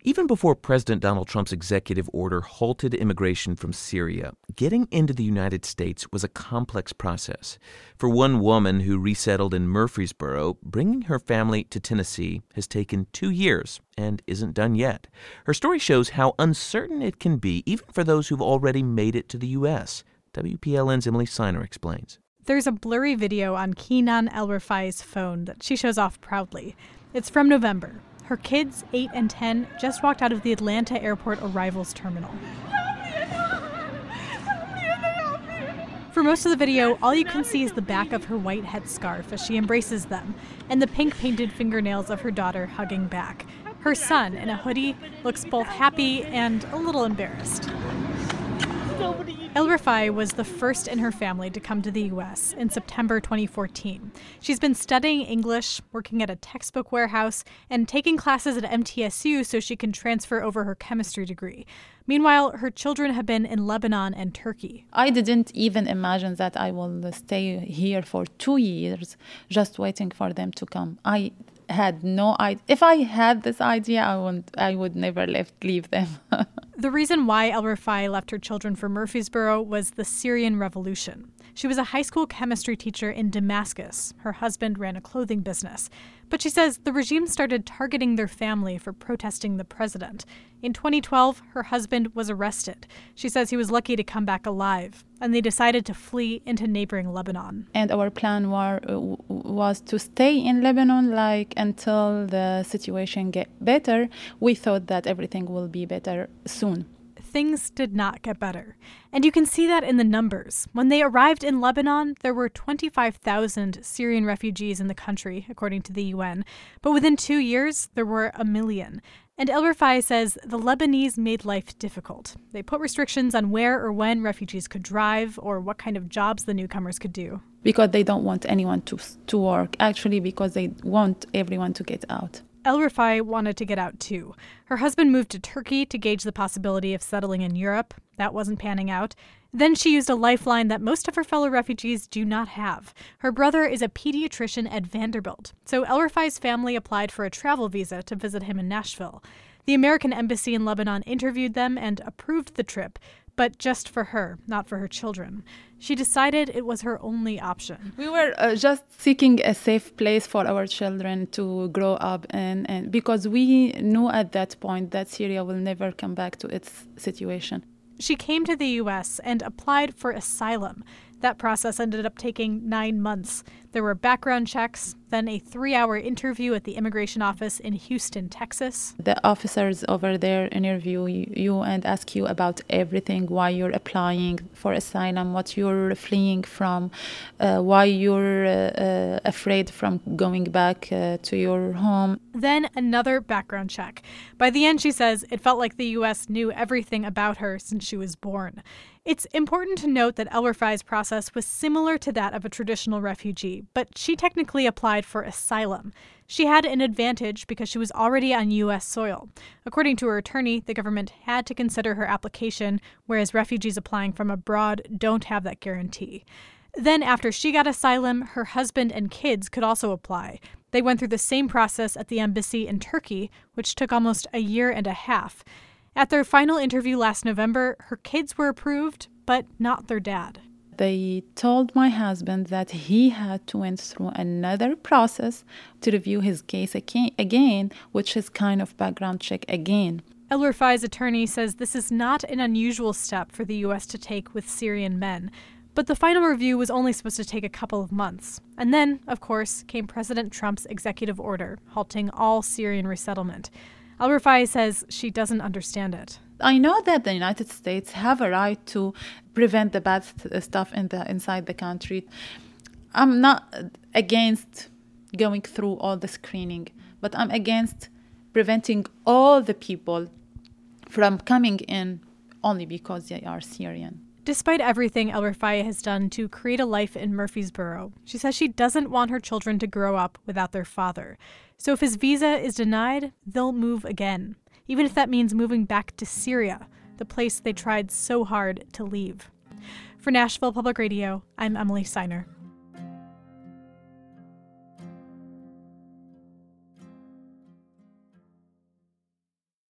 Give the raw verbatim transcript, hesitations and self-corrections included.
Even before President Donald Trump's executive order halted immigration from Syria, getting into the United States was a complex process. For one woman who resettled in Murfreesboro, bringing her family to Tennessee has taken two years and isn't done yet. Her story shows how uncertain it can be, even for those who've already made it to the U S. W P L N's Emily Siner explains. There's a blurry video on Keenan El-Rifai's phone that she shows off proudly. It's from November. Her kids, eight and ten, just walked out of the Atlanta airport arrivals terminal. For most of the video, all you can see is the back of her white headscarf as she embraces them, and the pink-painted fingernails of her daughter hugging back. Her son, in a hoodie, looks both happy and a little embarrassed. El-Rifai was the first in her family to come to the U S in September twenty fourteen. She's been studying English, working at a textbook warehouse, and taking classes at M T S U so she can transfer over her chemistry degree. Meanwhile, her children have been in Lebanon and Turkey. I didn't even imagine that I will stay here for two years just waiting for them to come. I had no idea. If I had this idea, I would, I would never left, leave them. The reason why El-Rifai left her children for Murfreesboro was the Syrian Revolution. She was a high school chemistry teacher in Damascus. Her husband ran a clothing business. But she says the regime started targeting their family for protesting the president. In twenty twelve, her husband was arrested. She says he was lucky to come back alive, and they decided to flee into neighboring Lebanon. And our plan war, uh, was to stay in Lebanon like until the situation get better. We thought that everything will be better soon. Things did not get better. And you can see that in the numbers. When they arrived in Lebanon, there were twenty-five thousand Syrian refugees in the country, according to the U N. But within two years, there were a million. And El-Rifai says the Lebanese made life difficult. They put restrictions on where or when refugees could drive or what kind of jobs the newcomers could do. Because they don't want anyone to to work, actually because they want everyone to get out. El-Rifai wanted to get out too. Her husband moved to Turkey to gauge the possibility of settling in Europe. That wasn't panning out. Then she used a lifeline that most of her fellow refugees do not have. Her brother is a pediatrician at Vanderbilt, so El-Rifai's family applied for a travel visa to visit him in Nashville. The American embassy in Lebanon interviewed them and approved the trip, but just for her, not for her children. She decided it was her only option. We were uh, just seeking a safe place for our children to grow up in, and because we knew at that point that Syria will never come back to its situation. She came to the U S and applied for asylum. That process ended up taking nine months. There were background checks, then a three-hour interview at the immigration office in Houston, Texas. The officers over there interview you and ask you about everything, why you're applying for asylum, what you're fleeing from, uh, why you're uh, uh, afraid from going back uh, to your home. Then another background check. By the end, she says, it felt like the U S knew everything about her since she was born. It's important to note that El-Rifai's process was similar to that of a traditional refugee, but she technically applied for asylum. She had an advantage because she was already on U S soil. According to her attorney, the government had to consider her application, whereas refugees applying from abroad don't have that guarantee. Then after she got asylum, her husband and kids could also apply. They went through the same process at the embassy in Turkey, which took almost a year and a half. At their final interview last November, her kids were approved, but not their dad. They told my husband that he had to went through another process to review his case again, which is kind of background check again. El-Rifai's attorney says this is not an unusual step for the U S to take with Syrian men. But the final review was only supposed to take a couple of months. And then, of course, came President Trump's executive order, halting all Syrian resettlement. El-Rifai says she doesn't understand it. I know that the United States have a right to prevent the bad st- stuff in the inside the country. I'm not against going through all the screening, but I'm against preventing all the people from coming in only because they are Syrian. Despite everything El-Rifai has done to create a life in Murfreesboro, she says she doesn't want her children to grow up without their father. So if his visa is denied, they'll move again, even if that means moving back to Syria, the place they tried so hard to leave. For Nashville Public Radio, I'm Emily Siner.